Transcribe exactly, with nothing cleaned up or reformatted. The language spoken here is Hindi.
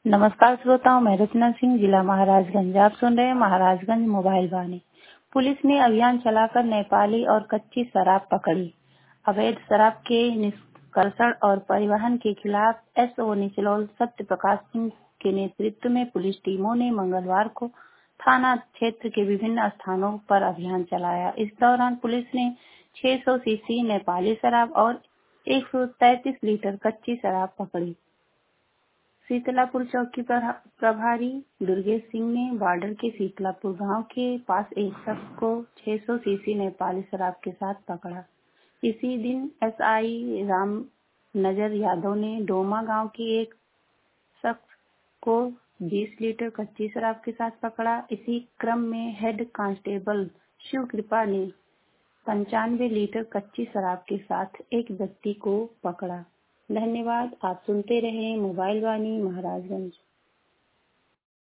नमस्कार श्रोताओं, मैं रचना सिंह, जिला महाराजगंज। आप सुन रहे हैं महाराजगंज मोबाइल वाणी। पुलिस ने अभियान चलाकर नेपाली और कच्ची शराब पकड़ी। अवैध शराब के निष्कर्षण और परिवहन के खिलाफ एसओ निचलौल सत्य प्रकाश सिंह के नेतृत्व में पुलिस टीमों ने मंगलवार को थाना क्षेत्र के विभिन्न स्थानों पर अभियान चलाया। इस दौरान पुलिस ने छह सौ सीसी नेपाली शराब और एक सौ तैंतीस लीटर कच्ची शराब पकड़ी। शीतलापुर चौकी पर प्रभारी दुर्गेश सिंह ने बॉर्डर के शीतलापुर गांव के पास एक शख्स को छह सौ सीसी नेपाली शराब के साथ पकड़ा। इसी दिन एसआई राम नजर यादव ने डोमा गांव के एक शख्स को बीस लीटर कच्ची शराब के साथ पकड़ा। इसी क्रम में हेड कांस्टेबल शिव कृपा ने पंचानवे लीटर कच्ची शराब के साथ एक व्यक्ति को पकड़ा। धन्यवाद। आप सुनते रहे मोबाइल वाणी महाराजगंज।